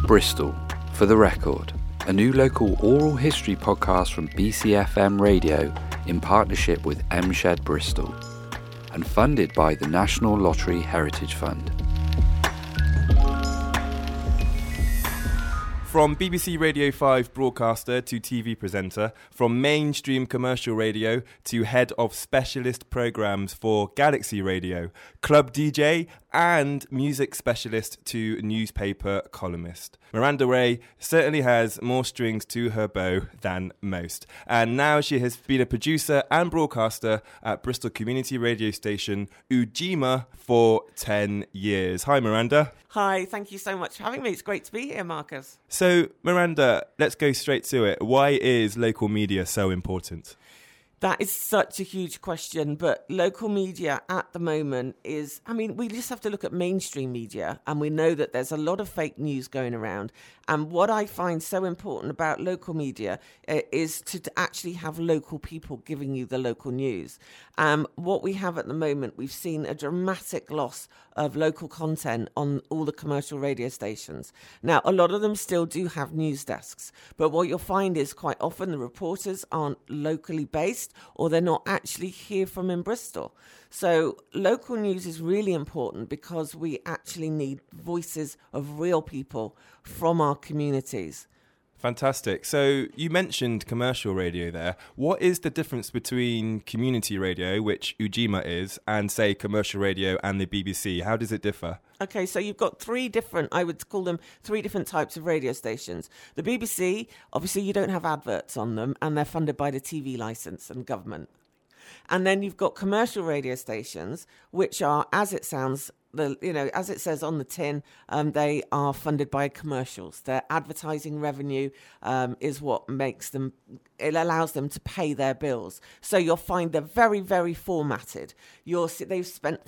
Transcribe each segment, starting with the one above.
Bristol, for the record, a new local oral history podcast from BCFM Radio in partnership with MShed Bristol and funded by the National Lottery Heritage Fund. From BBC Radio 5 broadcaster to TV presenter, from mainstream commercial radio to head of specialist programmes for Galaxy Radio, club DJ and music specialist to newspaper columnist. Miranda Ray certainly has more strings to her bow than most. And now she has been a producer and broadcaster at Bristol community radio station Ujima for 10 years. Hi, Miranda. Hi, thank you so much for having me. It's great to be here, Marcus. So, Miranda, let's go straight to it. Why is local media so important? That is such a huge question, but local media at the moment is, we just have to look at mainstream media and we know that there's a lot of fake news going around. And what I find so important about local media is to actually have local people giving you the local news. What we have at the moment, we've seen a dramatic loss of local content on all the commercial radio stations. Now, a lot of them still do have news desks, but what you'll find is quite often the reporters aren't locally based or they're not actually here from in Bristol. So local news is really important because we actually need voices of real people from our communities. Fantastic. So you mentioned commercial radio there. What is the difference between community radio, which Ujima is, and, say, commercial radio and the BBC? How does it differ? Okay, so you've got I would call them three different types of radio stations. The BBC, obviously you don't have adverts on them, and they're funded by the TV licence and government. And then you've got commercial radio stations, which are, as it sounds, as it says on the tin, they are funded by commercials. Their advertising revenue is what it allows them to pay their bills. So you'll find they're very, very formatted. They've spent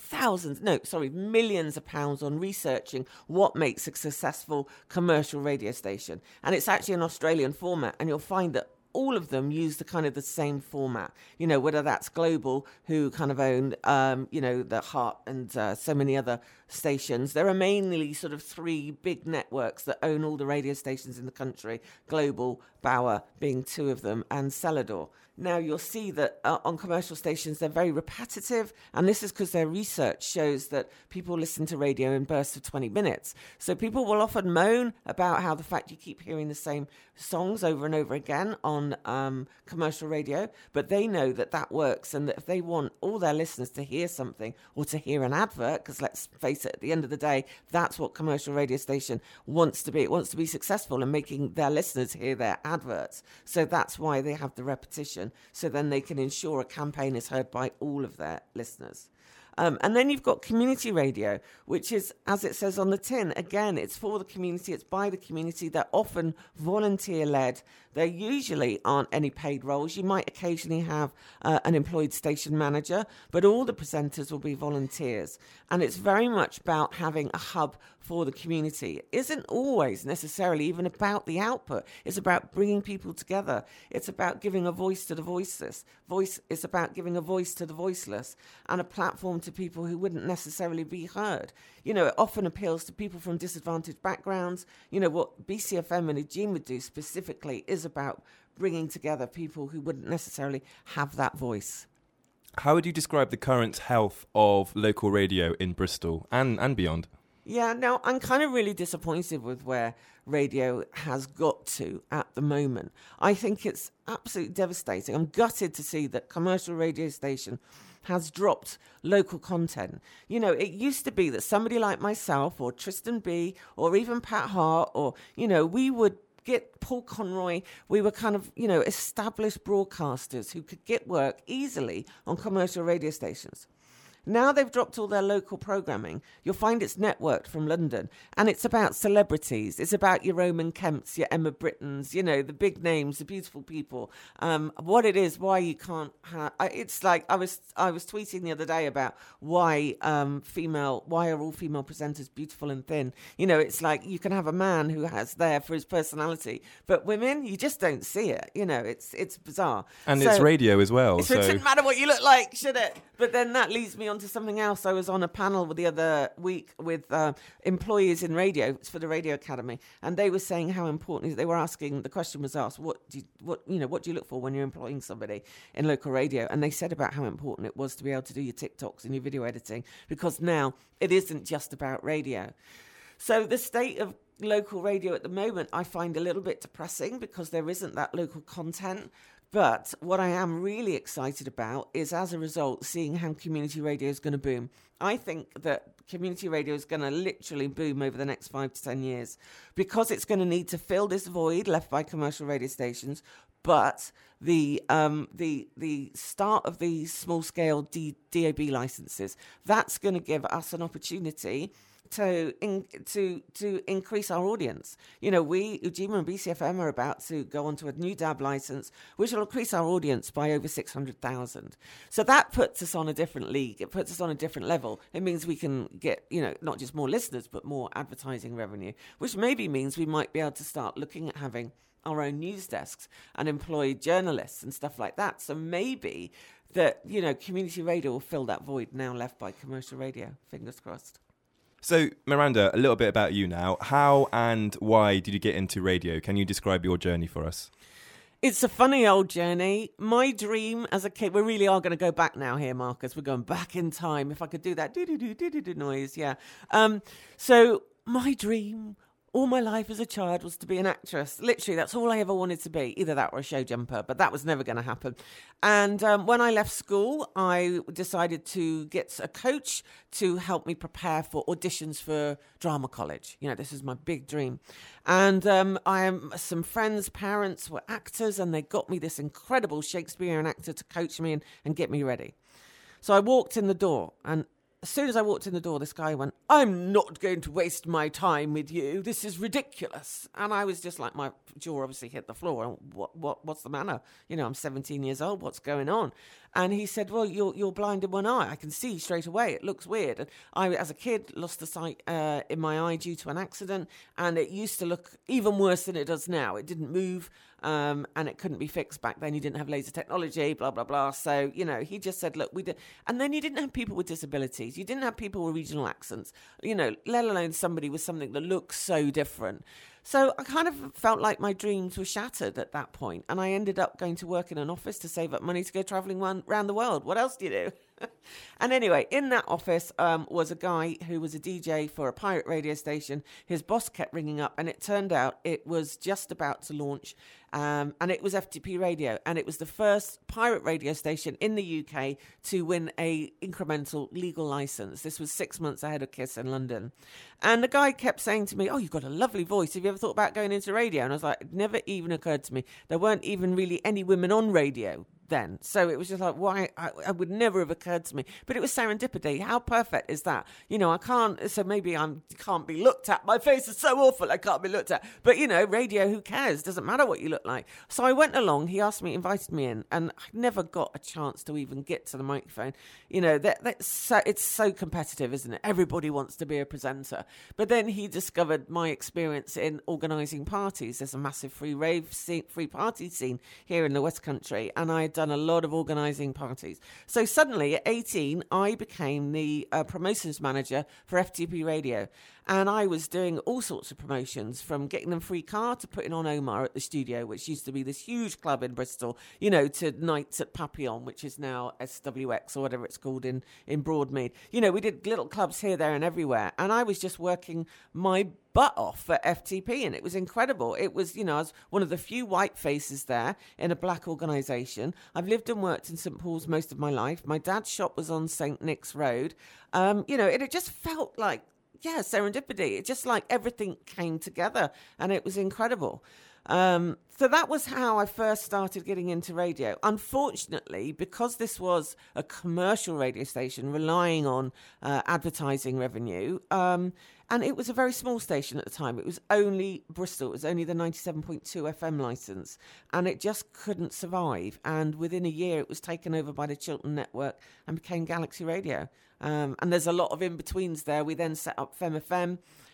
millions of pounds on researching what makes a successful commercial radio station. And it's actually an Australian format, and you'll find that all of them use the same format, whether that's Global, who kind of own, the Heart and so many other stations. There are mainly sort of three big networks that own all the radio stations in the country, Global, Bauer being two of them, and Celador. Now, you'll see that on commercial stations, they're very repetitive, and this is because their research shows that people listen to radio in bursts of 20 minutes. So people will often moan about how the fact you keep hearing the same songs over and over again on commercial radio, but they know that works, and that if they want all their listeners to hear something or to hear an advert, because let's face it, at the end of the day, that's what commercial radio station wants to be. It wants to be successful in making their listeners hear their adverts. So that's why they have the repetition. So then they can ensure a campaign is heard by all of their listeners. And then you've got community radio, which is, as it says on the tin, again, it's for the community, it's by the community. They're often volunteer-led. There usually aren't any paid roles. You might occasionally have an employed station manager, but all the presenters will be volunteers. And it's very much about having a hub for the community. It isn't always necessarily even about the output. It's about bringing people together. It's about giving a voice to the voiceless. It's about giving a voice to the voiceless and a platform to people who wouldn't necessarily be heard. It often appeals to people from disadvantaged backgrounds. What BCFM and Ujima would do specifically is about bringing together people who wouldn't necessarily have that voice. How would you describe the current health of local radio in Bristol and beyond? Yeah, now I'm kind of really disappointed with where radio has got to at the moment. I think it's absolutely devastating. I'm gutted to see that commercial radio station has dropped local content. It used to be that somebody like myself or Tristan B or even Pat Hart or, we would get Paul Conroy. We were kind of, established broadcasters who could get work easily on commercial radio stations. Now they've dropped all their local programming. You'll find it's networked from London, and it's about celebrities. It's about your Roman Kemps, your Emma Brittons, the big names, the beautiful people. What it is, why you can't have... It's like I was tweeting the other day about why are all female presenters beautiful and thin? It's like you can have a man who has there for his personality, but women, you just don't see it. It's bizarre. And it's radio as well. It shouldn't matter what you look like, should it? But then that leads me on to something else. I was on a panel the other week with employees in radio. It's for the Radio Academy, and they were saying how important. They were asking. The question was asked, what do you look for when you're employing somebody in local radio? And they said about how important it was to be able to do your TikToks and your video editing, because now it isn't just about radio. So the state of local radio at the moment I find a little bit depressing, because there isn't that local content. But what I am really excited about is, as a result, seeing how community radio is going to boom. I think that community radio is going to literally boom over the next 5 to 10 years, because it's going to need to fill this void left by commercial radio stations. But the start of the small-scale DAB licenses, that's going to give us an opportunity to increase our audience. We, Ujima and BCFM, are about to go onto a new DAB license, which will increase our audience by over 600,000. So that puts us on a different league. It puts us on a different level. It means we can get, not just more listeners, but more advertising revenue, which maybe means we might be able to start looking at having our own news desks and employ journalists and stuff like that. So maybe that, community radio will fill that void now left by commercial radio. Fingers crossed. So, Miranda, a little bit about you now. How and why did you get into radio? Can you describe your journey for us? It's a funny old journey. My dream as a kid, we really are going to go back now here, Marcus. We're going back in time. If I could do that do-do-do noise, yeah. So my dream all my life as a child was to be an actress. Literally, that's all I ever wanted to be, either that or a show jumper, but that was never going to happen. And when I left school, I decided to get a coach to help me prepare for auditions for drama college. This is my big dream. And some friends' parents were actors, and they got me this incredible Shakespearean actor to coach me and get me ready. So I walked in the door, and as soon as I walked in the door, this guy went, "I'm not going to waste my time with you. This is ridiculous." And I was just like, my jaw obviously hit the floor. What's the matter? I'm 17 years old. What's going on? And he said, "Well, you're blind in one eye. I can see straight away. It looks weird." And I, as a kid, lost the sight in my eye due to an accident, and it used to look even worse than it does now. It didn't move, and it couldn't be fixed back then. You didn't have laser technology, blah, blah, blah. So, he just said, look, we did. And then you didn't have people with disabilities. You didn't have people with regional accents, let alone somebody with something that looks so different. So I kind of felt like my dreams were shattered at that point, and I ended up going to work in an office to save up money to go travelling around the world. What else do you do? And anyway, in that office was a guy who was a DJ for a pirate radio station. His boss kept ringing up, and it turned out it was just about to launch, and it was FTP Radio, and it was the first pirate radio station in the UK to win a incremental legal license. This was 6 months ahead of KISS in London. And the guy kept saying to me, "Oh, you've got a lovely voice. Have you ever thought about going into radio?" And I was like, it never even occurred to me. There weren't even really any women on radio then. So it was just like, why? I would never have occurred to me. But it was serendipity. How perfect is that? I can't, so maybe I can't be looked at. My face is so awful, I can't be looked at. But, radio, who cares? Doesn't matter what you look like. So I went along, he asked me, invited me in, and I never got a chance to even get to the microphone. It's so competitive, isn't it? Everybody wants to be a presenter. But then he discovered my experience in organising parties. There's a massive free party scene here in the West Country, and I had done a lot of organising parties. So suddenly at 18, I became the promotions manager for FTP Radio. And I was doing all sorts of promotions, from getting them free car to putting on Omar at the studio, which used to be this huge club in Bristol, to nights at Papillon, which is now SWX or whatever it's called in Broadmead. We did little clubs here, there and everywhere. And I was just working my butt off for FTP, and it was incredible. It was, I was one of the few white faces there in a black organisation. I've lived and worked in St Paul's most of my life. My dad's shop was on St Nick's Road. It just felt like, serendipity. It just like everything came together, and it was incredible. So that was how I first started getting into radio. Unfortunately, because this was a commercial radio station relying on advertising revenue, and it was a very small station at the time. It was only Bristol. It was only the 97.2 FM licence, and it just couldn't survive. And within a year, it was taken over by the Chiltern Network and became Galaxy Radio. And there's a lot of in-betweens there. We then set up FemFM.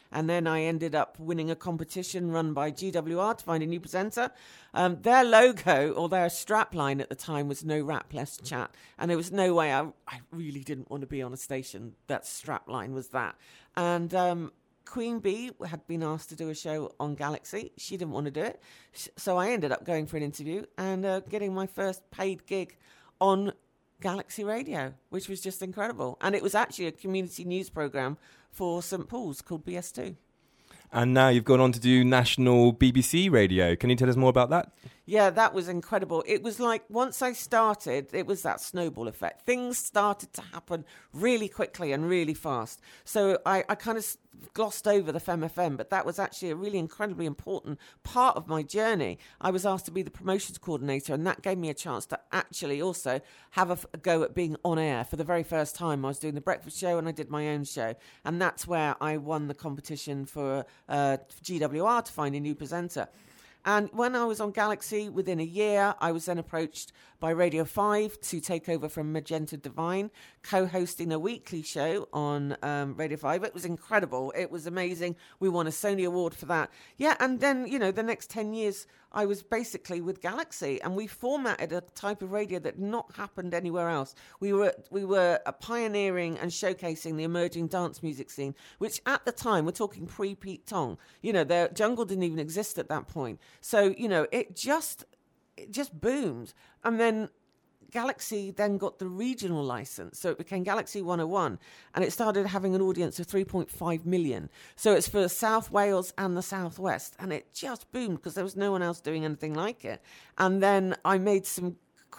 And then I ended up winning a competition run by GWR to find a new presenter. Their logo or their strapline at the time was "No Rap, Less Chat." And there was no way I really didn't want to be on a station that strapline was that. And Queen Bee had been asked to do a show on Galaxy. She didn't want to do it. So I ended up going for an interview and getting my first paid gig on Galaxy Radio, which was just incredible. And it was actually a community news programme for St Paul's called BS2. And now you've gone on to do national BBC radio. Can you tell us more about that? Yeah, that was incredible. It was like once I started, it was that snowball effect. Things started to happen really quickly and really fast. So I kind of glossed over the FemFM, but that was actually a really incredibly important part of my journey. I was asked to be the promotions coordinator, and that gave me a chance to actually also have a go at being on air. For the very first time, I was doing the breakfast show and I did my own show. And that's where I won the competition for GWR to find a new presenter. And when I was on Galaxy, within a year, I was then approached by Radio 5 to take over from Magenta Divine, co-hosting a weekly show on Radio 5. It was incredible. It was amazing. We won a Sony Award for that. Yeah, and then, the next 10 years, I was basically with Galaxy, and we formatted a type of radio that not happened anywhere else. We were pioneering and showcasing the emerging dance music scene, which at the time, we're talking pre-Pete Tong. The jungle didn't even exist at that point. So, it just boomed. And then Galaxy then got the regional license. So it became Galaxy 101. And it started having an audience of 3.5 million. So it's for South Wales and the Southwest. And it just boomed because there was no one else doing anything like it. And then I made some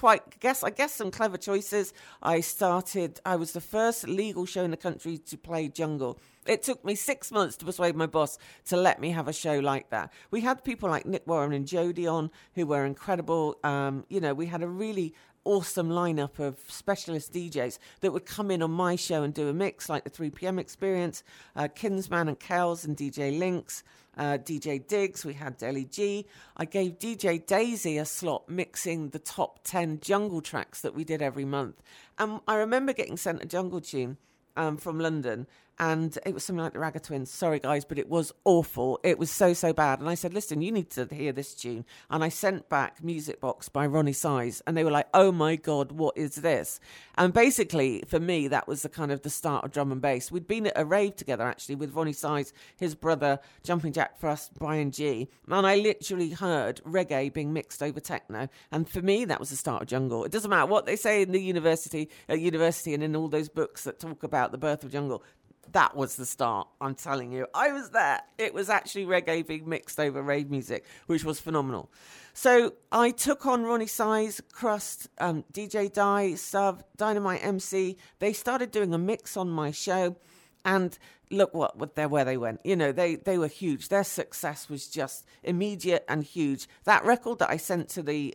some clever choices. I was the first legal show in the country to play jungle. It took me 6 months to persuade my boss to let me have a show like that. We had people like Nick Warren and Jody on who were incredible. We had a really awesome lineup of specialist DJs that would come in on my show and do a mix, like the 3 p.m. Experience, Kinsman and Kells and DJ Lynx, DJ Diggs. We had Deli G. I gave DJ Daisy a slot mixing the top 10 jungle tracks that we did every month. And I remember getting sent a jungle tune from London, and it was something like the Ragga Twins. Sorry, guys, but it was awful. It was so, so bad. And I said, listen, you need to hear this tune. And I sent back Music Box by Ronnie Size, and they were like, oh, my God, what is this? And basically, for me, that was the start of drum and bass. We'd been at a rave together, actually, with Ronnie Size, hus brother, Jumping Jack Frost, Brian G. And I literally heard reggae being mixed over techno. And for me, that was the start of jungle. It doesn't matter what they say in the university and in all those books that talk about the birth of jungle. That was the start, I'm telling you. I was there. It was actually reggae being mixed over rave music, which was phenomenal. So I took on Ronnie Size, Crust, DJ Di, Sub, Dynamite MC. They started doing a mix on my show. And look where they went. They were huge. Their success was just immediate and huge. That record that I sent to the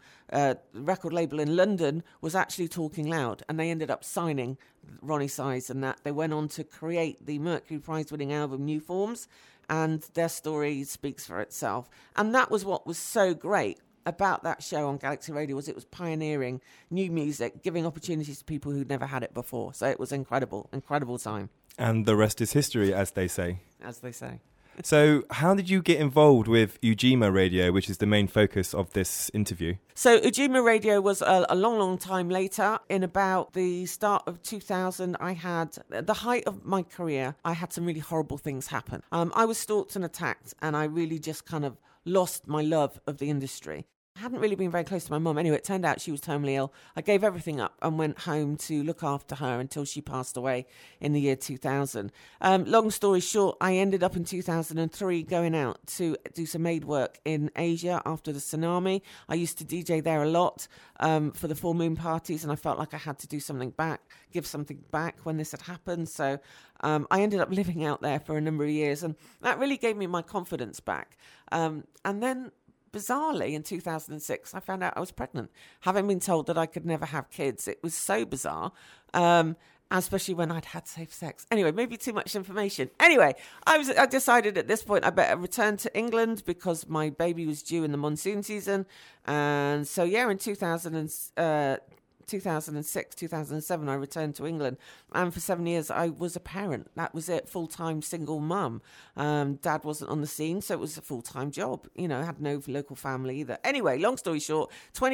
record label in London was actually Talking Loud, and they ended up signing Ronnie Size, and that they went on to create the Mercury Prize-winning album New Forms, and their story speaks for itself. And that was what was so great about that show on Galaxy Radio, was it was pioneering new music, giving opportunities to people who'd never had it before. So it was incredible time. And the rest is history, as they say. As they say. So how did you get involved with Ujima Radio, which is the main focus of this interview? So Ujima Radio was a long, long time later. In about the start of 2000, I had the height of my career. I had some really horrible things happen. I was stalked and attacked, and I really just kind of lost my love of the industry. I hadn't really been very close to my mum. Anyway, it turned out she was terminally ill. I gave everything up and went home to look after her until she passed away in the year 2000. Long story short, I ended up in 2003 going out to do some aid work in Asia after the tsunami. I used to DJ there a lot for the full moon parties, and I felt like I had to do something back, give something back when this had happened. So I ended up living out there for a number of years, and that really gave me my confidence back. And then bizarrely, in 2006, I found out I was pregnant, having been told that I could never have kids. It was so bizarre, especially when I'd had safe sex. Anyway, maybe too much information. Anyway, I decided at this point I better return to England because my baby was due in the monsoon season. And so, yeah, in 2000 2006, 2007, I returned to England. And for 7 years, I was a parent. That was it, full-time single mum. Dad wasn't on the scene, so it was a full-time job. You know, I had no local family either. Anyway, long story short,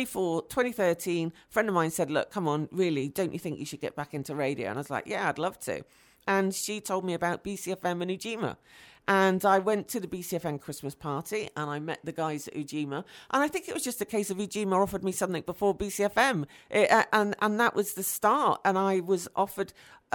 2013, a friend of mine said, look, come on, really, don't you think you should get back into radio? And I was like, yeah, I'd love to. And she told me about BCFM and Ujima. And I went to the BCFM Christmas party and I met the guys at Ujima. And I think it was just a case of Ujima offered me something before BCFM. And that was the start. And I was offered,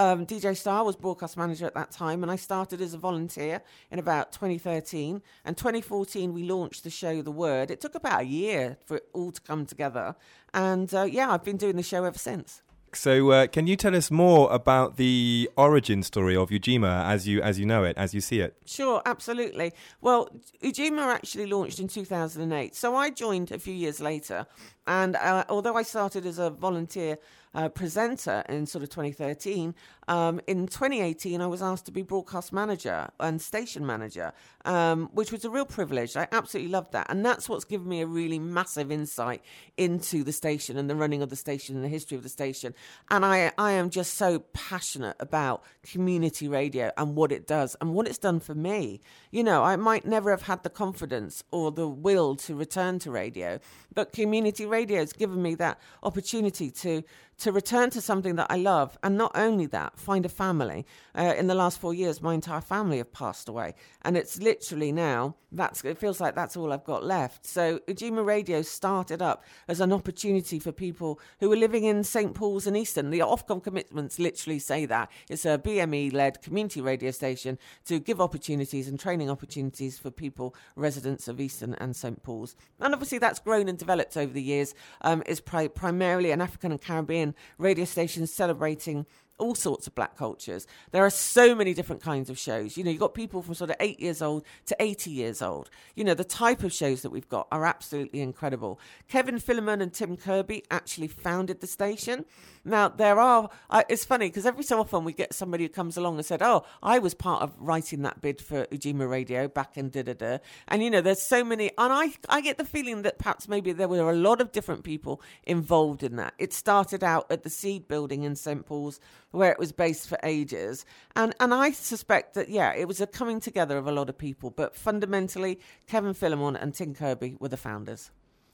DJ Star was broadcast manager at that time. And I started as a volunteer in about 2013. And 2014, we launched the show The Word. It took about a year for it all to come together. And I've been doing the show ever since. So can you tell us more about the origin story of Ujima as you know it, as you see it? Sure, absolutely. Well, Ujima actually launched in 2008. So I joined a few years later. And although I started as a volunteer presenter in sort of 2013, in 2018 I was asked to be broadcast manager and station manager, which was a real privilege. I absolutely loved that. And that's what's given me a really massive insight into the station and the running of the station and the history of the station. And I am just so passionate about community radio and what it does and what it's done for me. You know, I might never have had the confidence or the will to return to radio, but community radio has given me that opportunity to return to something that I love. And not only that, find a family. In the last 4 years, my entire family have passed away. And it's literally now, it feels like that's all I've got left. So Ujima Radio started up as an opportunity for people who were living in St. Paul's and Easton. The Ofcom commitments literally say that. It's a BME-led community radio station to give opportunities and training opportunities for people, residents of Easton and St. Paul's. And obviously that's grown and developed over the years. It's primarily an African and Caribbean radio station celebrating all sorts of black cultures. There are so many different kinds of shows. You know, you've got people from sort of 8 years old to 80 years old. You know, the type of shows that we've got are absolutely incredible. Kevin Philemon and Tim Kirby actually founded the station. Now, it's funny because every so often we get somebody who comes along and said, oh, I was part of writing that bid for Ujima Radio back in da-da-da. And, you know, there's so many, and I get the feeling that perhaps maybe there were a lot of different people involved in that. It started out at the Seed building in St. Paul's, where it was based for ages. And I suspect that, it was a coming together of a lot of people. But fundamentally, Kevin Philemon and Tim Kirby were the founders.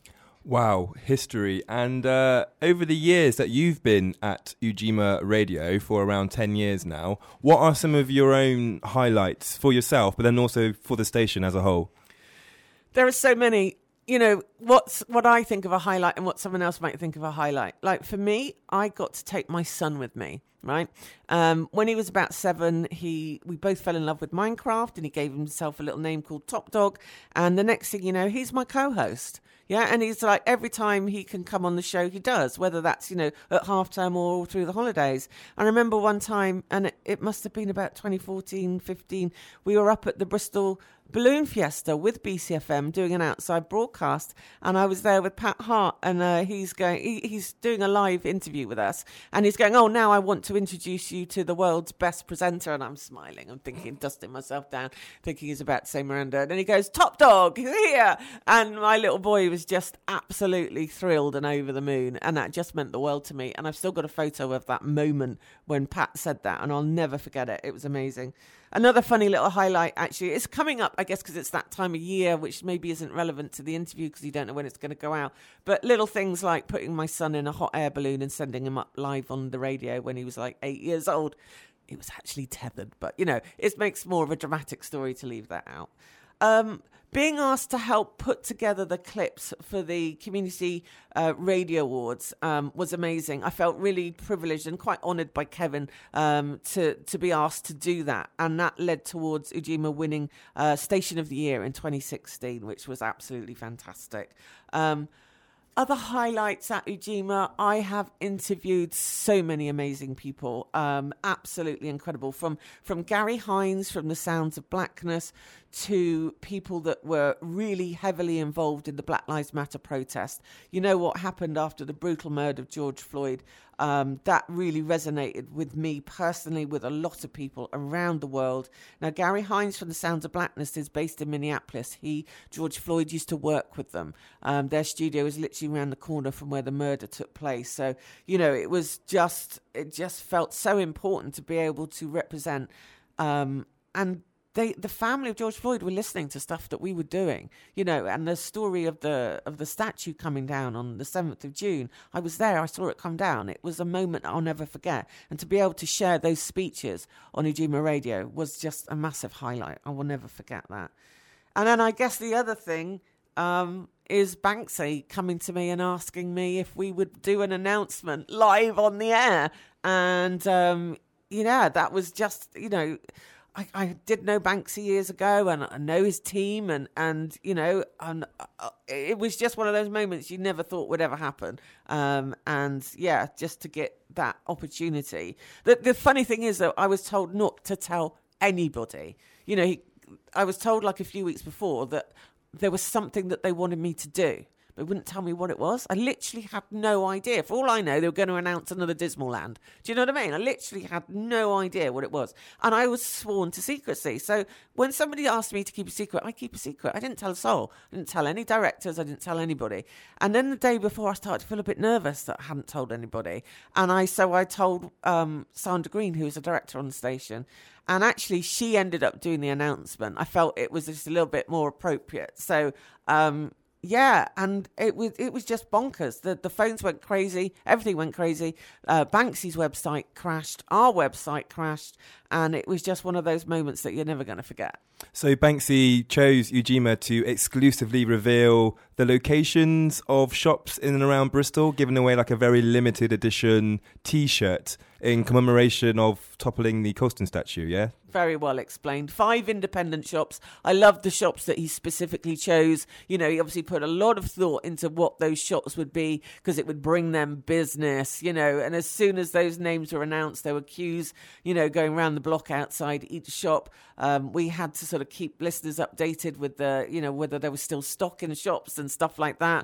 Wow, history. And over the years that you've been at Ujima Radio for around 10 years now, what are some of your own highlights for yourself, but then also for the station as a whole? There are so many. You know, what I think of a highlight and what someone else might think of a highlight. Like for me, I got to take my son with me, right? When he was about 7, we both fell in love with Minecraft and he gave himself a little name called Top Dog. And the next thing you know, he's my co-host. Yeah, and he's like, every time he can come on the show, he does, whether that's, you know, at half-term or all through the holidays. I remember one time, and it must have been about 2014, 15, we were up at the Bristol Balloon Fiesta with BCFM doing an outside broadcast, and I was there with Pat Hart, and he's doing a live interview with us, and he's going, oh, now I want to introduce you to the world's best presenter, and I'm smiling, I'm thinking, dusting myself down, thinking he's about to say Miranda, and then he goes, Top Dog, he's here, and my little boy was just absolutely thrilled and over the moon, and that just meant the world to me, and I've still got a photo of that moment when Pat said that, and I'll never forget it. It was amazing. Another funny little highlight, actually, it's coming up, I guess, because it's that time of year, which maybe isn't relevant to the interview because you don't know when it's going to go out. But little things like putting my son in a hot air balloon and sending him up live on the radio when he was like 8 years old. It was actually tethered, but, you know, it makes more of a dramatic story to leave that out. Being asked to help put together the clips for the Community Radio Awards was amazing. I felt really privileged and quite honoured by Kevin to be asked to do that. And that led towards Ujima winning Station of the Year in 2016, which was absolutely fantastic. Other highlights at Ujima, I have interviewed so many amazing people, absolutely incredible, from Gary Hines, from The Sounds of Blackness, to people that were really heavily involved in the Black Lives Matter protest. You know what happened after the brutal murder of George Floyd. that really resonated with me personally, with a lot of people around the world. Now, Gary Hines from the Sounds of Blackness is based in Minneapolis. George Floyd used to work with them. Their studio is literally around the corner from where the murder took place. So, it just felt so important to be able to represent, and the family of George Floyd were listening to stuff that we were doing, and the story of the statue coming down on the 7th of June. I was there. I saw it come down. It was a moment I'll never forget. And to be able to share those speeches on Ujima Radio was just a massive highlight. I will never forget that. And then I guess the other thing is Banksy coming to me and asking me if we would do an announcement live on the air. And, that was just, I did know Banksy years ago, and I know his team, and it was just one of those moments you never thought would ever happen. Just to get that opportunity. The funny thing is, though, I was told not to tell anybody. I was told like a few weeks before that there was something that they wanted me to do. They wouldn't tell me what it was. I literally had no idea. For all I know, they were going to announce another Dismaland. Do you know what I mean? I literally had no idea what it was. And I was sworn to secrecy. So when somebody asked me to keep a secret, I keep a secret. I didn't tell a soul. I didn't tell any directors. I didn't tell anybody. And then the day before, I started to feel a bit nervous that I hadn't told anybody. And I told Sandra Green, who was a director on the station. And actually, she ended up doing the announcement. I felt it was just a little bit more appropriate. So, and it was just bonkers. The phones went crazy. Everything went crazy. Banksy's website crashed. Our website crashed. And it was just one of those moments that you're never going to forget. So Banksy chose Ujima to exclusively reveal the locations of shops in and around Bristol, giving away like a very limited edition T-shirt in commemoration of toppling the Colston statue, yeah? Very well explained. 5 independent shops. I love the shops that he specifically chose. He obviously put a lot of thought into what those shops would be because it would bring them business, and as soon as those names were announced, there were queues, going around the block outside each shop. We had to sort of keep listeners updated with the, whether there was still stock in the shops and stuff like that.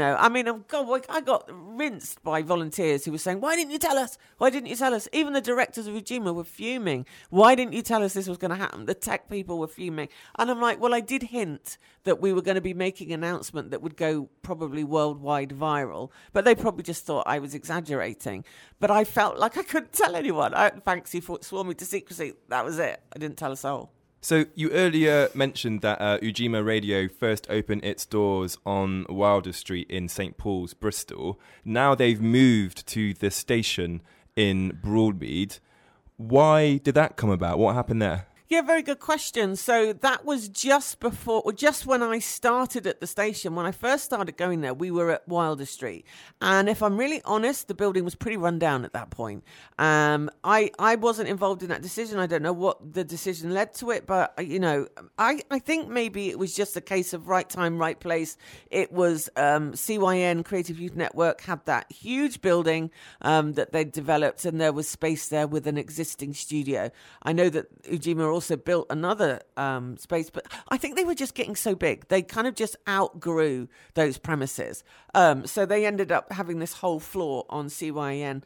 I got rinsed by volunteers who were saying, why didn't you tell us? Why didn't you tell us? Even the directors of Ujima were fuming. Why didn't you tell us this was going to happen? The tech people were fuming. And I'm like, well, I did hint that we were going to be making an announcement that would go probably worldwide viral, but they probably just thought I was exaggerating. But I felt like I couldn't tell anyone. Banksy swore me to secrecy. That was it. I didn't tell a soul. So you earlier mentioned that Ujima Radio first opened its doors on Wilder Street in St. Paul's, Bristol. Now they've moved to the station in Broadmead. Why did that come about? What happened there? Yeah, very good question. So that was just when I started at the station. When I first started going there, we were at Wilder Street. And if I'm really honest, the building was pretty run down at that point. I wasn't involved in that decision. I don't know what the decision led to it, but, I think maybe it was just a case of right time, right place. It was CYN, Creative Youth Network, had that huge building that they'd developed, and there was space there with an existing studio. I know that Ujima also built another space, but I think they were just getting so big. They kind of just outgrew those premises. So they ended up having this whole floor on CYN,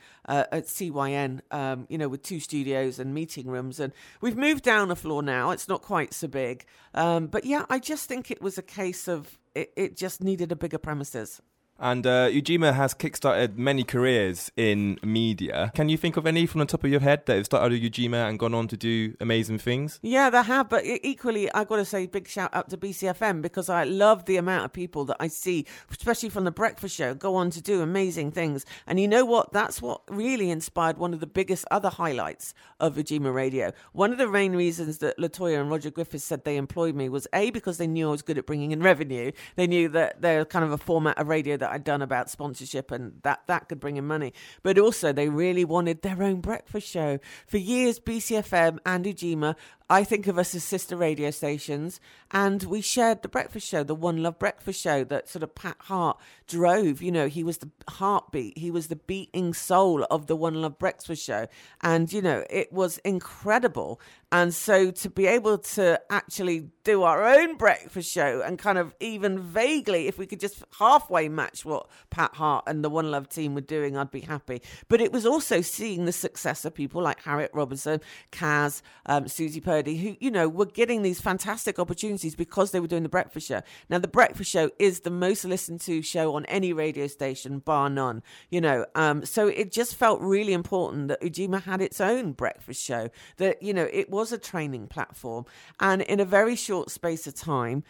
with 2 studios and meeting rooms. And we've moved down a floor now. It's not quite so big. But yeah, I just think it was a case of it just needed a bigger premises. And Ujima has kickstarted many careers in media. Can you think of any from the top of your head that have started at Ujima and gone on to do amazing things? Yeah, they have. But equally, I've got to say big shout out to BCFM because I love the amount of people that I see, especially from the breakfast show, go on to do amazing things. And you know what? That's what really inspired one of the biggest other highlights of Ujima Radio. One of the main reasons that LaToya and Roger Griffiths said they employed me was A, because they knew I was good at bringing in revenue. They knew that they're kind of a format of radio that I'd done about sponsorship and that could bring in money. But also they really wanted their own breakfast show. For years, BCFM and Ujima I think of us as sister radio stations, and we shared the breakfast show, the One Love breakfast show that sort of Pat Hart drove. You know, he was the heartbeat, he was the beating soul of the One Love breakfast show. And, you know, it was incredible. And so to be able to actually do our own breakfast show and kind of even vaguely, if we could just halfway match what Pat Hart and the One Love team were doing, I'd be happy. But it was also seeing the success of people like Harriet Robinson, Kaz, Susie Purdy, who, you know, were getting these fantastic opportunities because they were doing the breakfast show. Now, the breakfast show is the most listened to show on any radio station, bar none, you know. So it just felt really important that Ujima had its own breakfast show, that, you know, it was a training platform. And in a very short space of time,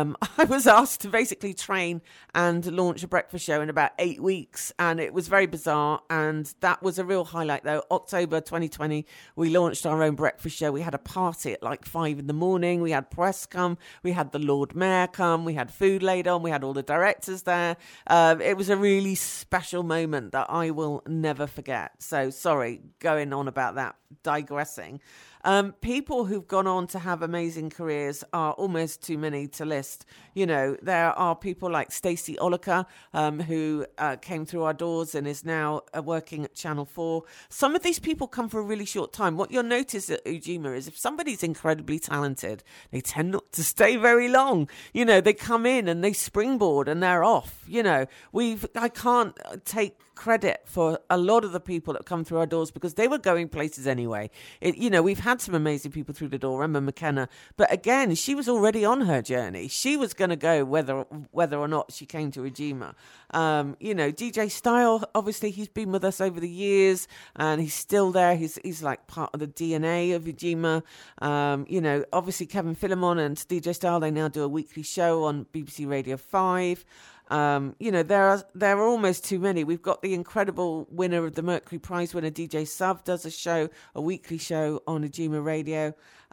I was asked to basically train and launch a breakfast show in about 8 weeks. And it was very bizarre. And that was a real highlight, though. October 2020, we launched our own breakfast show. We had a party at like 5 a.m. We had press come. We had the Lord Mayor come. We had food laid on. We had all the directors there. It was a really special moment that I will never forget. So sorry, going on about that, digressing. People who've gone on to have amazing careers are almost too many to list. You know, there are people like Stacey Oliker, who came through our doors and is now working at Channel 4. Some of these people come for a really short time. What you'll notice at Ujima is if somebody's incredibly talented, they tend not to stay very long. You know, they come in and they springboard and they're off. You know, I can't take credit for a lot of the people that come through our doors because they were going places anyway. You know, we've had some amazing people through the door, Emma McKenna, but again, she was already on her journey. She was going to go whether or not she came to Ujima. You know, DJ Style, obviously he's been with us over the years and he's still there. He's like part of the DNA of Ujima. You know, obviously Kevin Philemon and DJ Style, they now do a weekly show on BBC Radio 5. You know, there are almost too many. We've got the incredible winner of the Mercury Prize winner, DJ Sav, does a weekly show on Ujima Radio.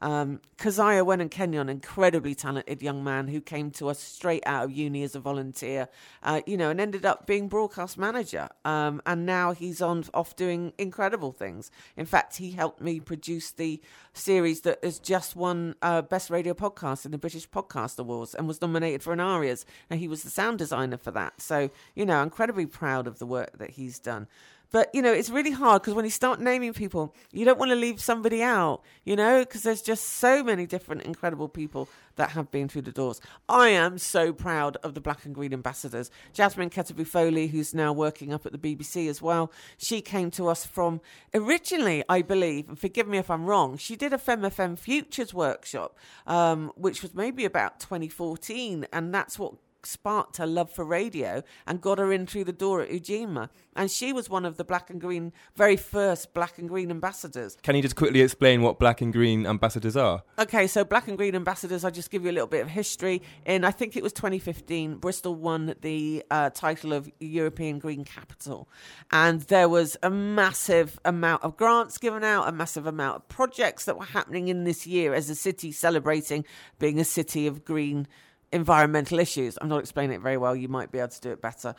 Keziah Wenan Kenyon, incredibly talented young man who came to us straight out of uni as a volunteer, you know, and ended up being broadcast manager. And now he's off doing incredible things. In fact, he helped me produce the series that has just won Best Radio Podcast in the British Podcast Awards and was nominated for an Arias. And he was the sound designer for that. So, you know, incredibly proud of the work that he's done. But, you know, it's really hard because when you start naming people, you don't want to leave somebody out, you know, because there's just so many different incredible people that have been through the doors. I am so proud of the Black and Green ambassadors. Jasmine Ketebu-Foley, who's now working up at the BBC as well, she came to us from originally, I believe, and forgive me if I'm wrong, she did a FemFM Futures workshop, which was maybe about 2014, and that's what sparked her love for radio and got her in through the door at Ujima. And she was one of the Black and Green, very first Black and Green ambassadors. Can you just quickly explain what Black and Green ambassadors are? Okay, so Black and Green ambassadors, I'll just give you a little bit of history. In, I think it was 2015, Bristol won the title of European Green Capital. And there was a massive amount of grants given out, a massive amount of projects that were happening in this year as a city celebrating being a city of green environmental issues. I'm not explaining it very well. You might be able to do it better.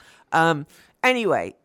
Anyway,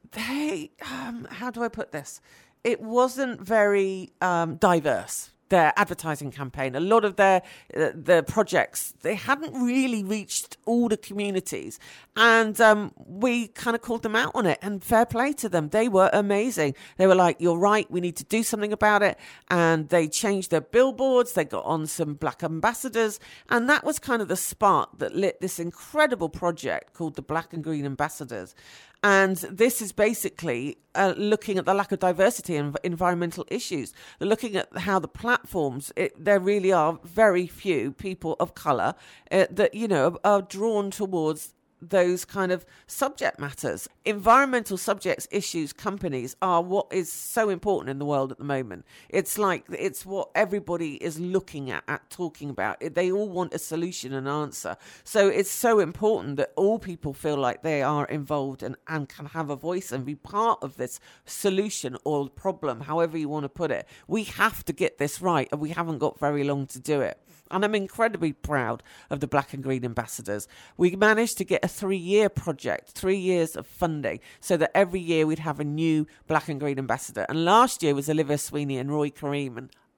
how do I put this? It wasn't very diverse, their advertising campaign. A lot of their projects, they hadn't really reached all the communities. And we kind of called them out on it, and fair play to them. They were amazing. They were like, you're right, we need to do something about it. And they changed their billboards. They got on some black ambassadors. And that was kind of the spark that lit this incredible project called the Black and Green Ambassadors. And this is basically looking at the lack of diversity in environmental issues. They're looking at how the platforms, there really are very few people of colour that, you know, are drawn towards those kind of subject matters. Environmental subjects, issues, companies are what is so important in the world at the moment. It's like, it's what everybody is looking at talking about. They all want a solution and answer. So it's so important that all people feel like they are involved and can have a voice and be part of this solution or problem, however you want to put it. We have to get this right, and we haven't got very long to do it. And I'm incredibly proud of the Black and Green ambassadors. We managed to get a 3-year project, 3 years of funding, so that every year we'd have a new Black and Green ambassador. And last year was Olivia Sweeney and Roy Kareem. And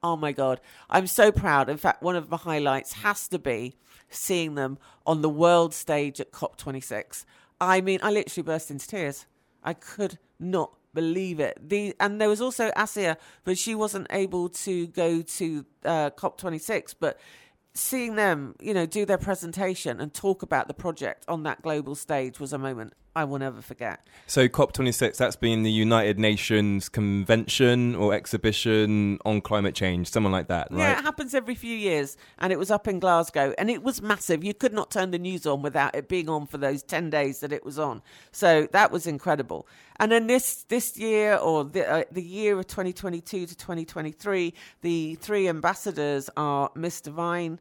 Oh my God. I'm so proud. In fact, one of the highlights has to be seeing them on the world stage at COP26. I mean, I literally burst into tears. I could not believe it. And there was also Asia, but she wasn't able to go to COP26. But seeing them, do their presentation and talk about the project on that global stage was a moment I will never forget. So COP26, that's been the United Nations Convention or Exhibition on Climate Change, something like that, right? Yeah, it happens every few years, and it was up in Glasgow, and it was massive. You could not turn the news on without it being on for those 10 days that it was on. So that was incredible. And then this year, or the year of 2022 to 2023, the three ambassadors are Miss Divine,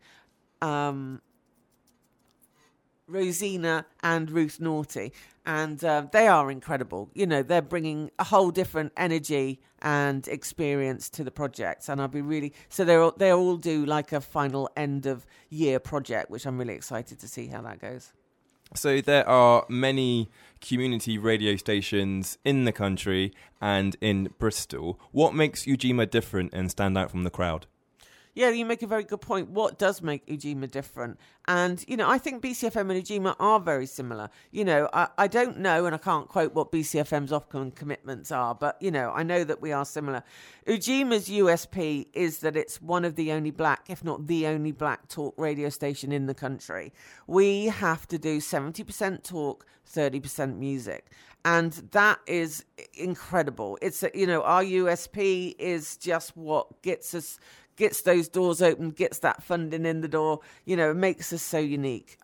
Rosina and Ruth Naughty, and they are incredible. They're bringing a whole different energy and experience to the project, and I'll be really so they all do like a final end of year project, which I'm really excited to see how that goes. So there are many community radio stations in the country and in Bristol. What makes Ujima different and stand out from the crowd? Yeah, you make a very good point. What does make Ujima different? And, I think BCFM and Ujima are very similar. I don't know, and I can't quote what BCFM's upcoming commitments are, but, I know that we are similar. Ujima's USP is that it's one of the only black, if not the only black talk radio station in the country. We have to do 70% talk, 30% music. And that is incredible. It's, our USP is just what gets those doors open, gets that funding in the door, makes us so unique.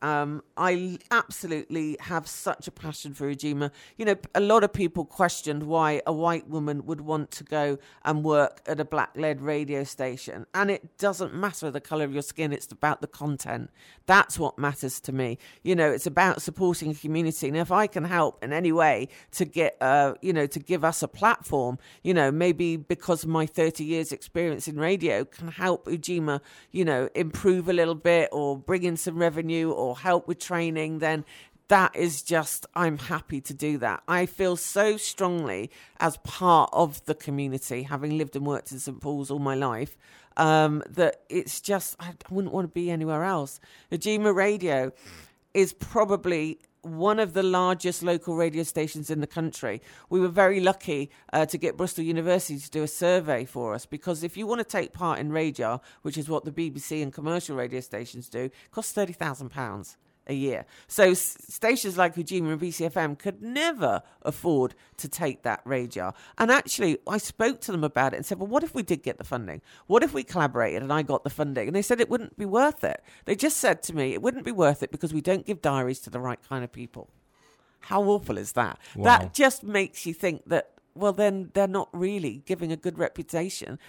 I absolutely have such a passion for Ujima. A lot of people questioned why a white woman would want to go and work at a black-led radio station. And it doesn't matter the colour of your skin, it's about the content. That's what matters to me. It's about supporting a community. And if I can help in any way to get, to give us a platform, maybe because of my 30 years experience in radio can help Ujima, improve a little bit or bring in some revenue or help with training, then that is just, I'm happy to do that. I feel so strongly as part of the community, having lived and worked in St. Paul's all my life, that it's just, I wouldn't want to be anywhere else. Ujima Radio is probably one of the largest local radio stations in the country. We were very lucky to get Bristol University to do a survey for us, because if you want to take part in Radio, which is what the BBC and commercial radio stations do, it costs £30,000 a year. So stations like Ujima and BCFM could never afford to take that radio. And actually, I spoke to them about it and said, well, what if we did get the funding? What if we collaborated and I got the funding? And they said it wouldn't be worth it. They just said to me, it wouldn't be worth it because we don't give diaries to the right kind of people. How awful is that? Wow. That just makes you think that, well, then they're not really giving a good representation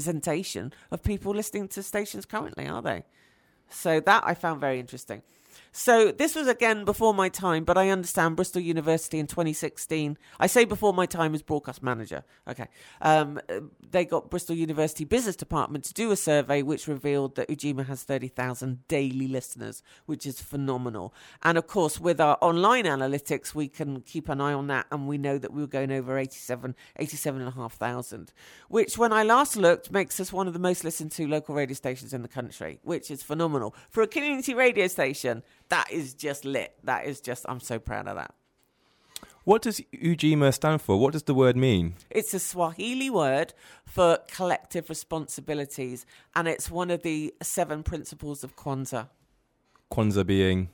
of people listening to stations currently, are they? So that I found very interesting. So this was, again, before my time, but I understand Bristol University in 2016. I say before my time as broadcast manager. Okay. They got Bristol University Business Department to do a survey which revealed that Ujima has 30,000 daily listeners, which is phenomenal. And, of course, with our online analytics, we can keep an eye on that, and we know that we were going over 87,500, which, when I last looked, makes us one of the most listened to local radio stations in the country, which is phenomenal. For a community radio station, that is just lit. That is just, I'm so proud of that. What does Ujima stand for? What does the word mean? It's a Swahili word for collective responsibilities, and it's one of the 7 principles of Kwanzaa. Kwanzaa being?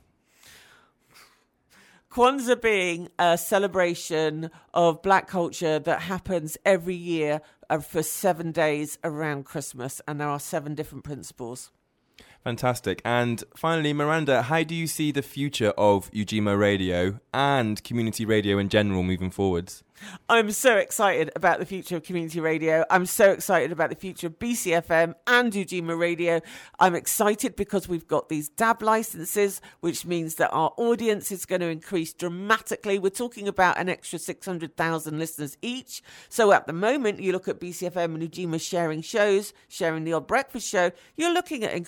Kwanzaa being a celebration of black culture that happens every year for 7 days around Christmas, and there are 7 different principles. Fantastic. And finally, Miranda, how do you see the future of Ujima Radio and community radio in general moving forwards? I'm so excited about the future of community radio. I'm so excited about the future of BCFM and Ujima Radio. I'm excited because we've got these DAB licenses, which means that our audience is going to increase dramatically. We're talking about an extra 600,000 listeners each. So at the moment, you look at BCFM and Ujima sharing shows, sharing the odd breakfast show, you're looking at increasing our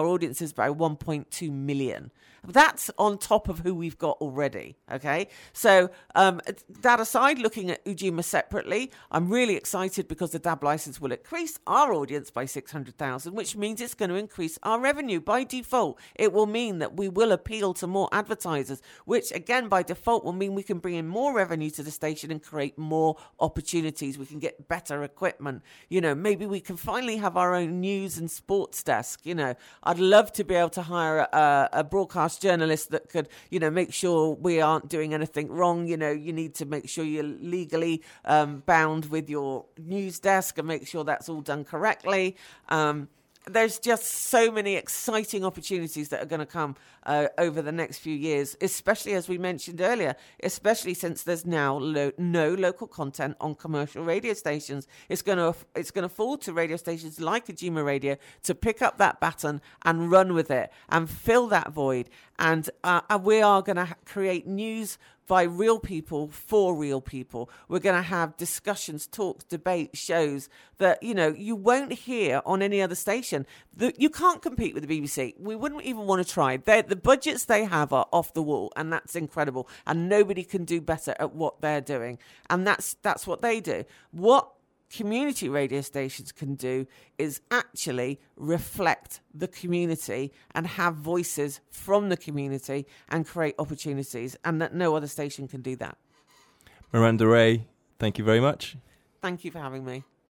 audience is by 1.2 million. That's on top of who we've got already, okay? So that aside, looking at Ujima separately, I'm really excited because the DAB license will increase our audience by 600,000, which means it's going to increase our revenue. By default, it will mean that we will appeal to more advertisers, which again, by default, will mean we can bring in more revenue to the station and create more opportunities. We can get better equipment. You know, maybe we can finally have our own news and sports desk. You know, I'd love to be able to hire a broadcast journalist that could, you know, make sure we aren't doing anything wrong. You know, you need to make sure you're legally bound with your news desk and make sure that's all done correctly. There's just so many exciting opportunities that are going to come over the next few years, especially as we mentioned earlier, especially since there's now no local content on commercial radio stations. It's going to fall to radio stations like Ujima Radio to pick up that baton and run with it and fill that void. And we are going to create news by real people for real people. We're going to have discussions, talks, debates, shows that, you know, you won't hear on any other station. You can't compete with the BBC. We wouldn't even want to try. The budgets they have are off the wall, and that's incredible. And nobody can do better at what they're doing. And that's what they do. What community radio stations can do is actually reflect the community and have voices from the community and create opportunities, and that no other station can do that. Miranda Ray, thank you very much. Thank you for having me.